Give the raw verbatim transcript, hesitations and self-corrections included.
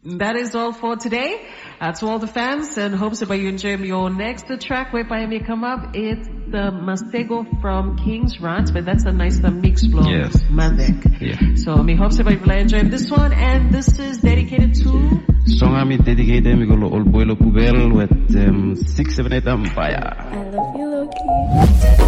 That is all for today. Uh, to all the fans, and hopes that you enjoy your next track whereby may come up. It's the Masego from King's Rant, but that's a nice uh, mix flow. Yes. Madek. Yeah. So me hopes that you enjoy this one, and this is dedicated to song I'm dedicated to all boy Kubel with um, six seven eight Empire. I love you, Loki.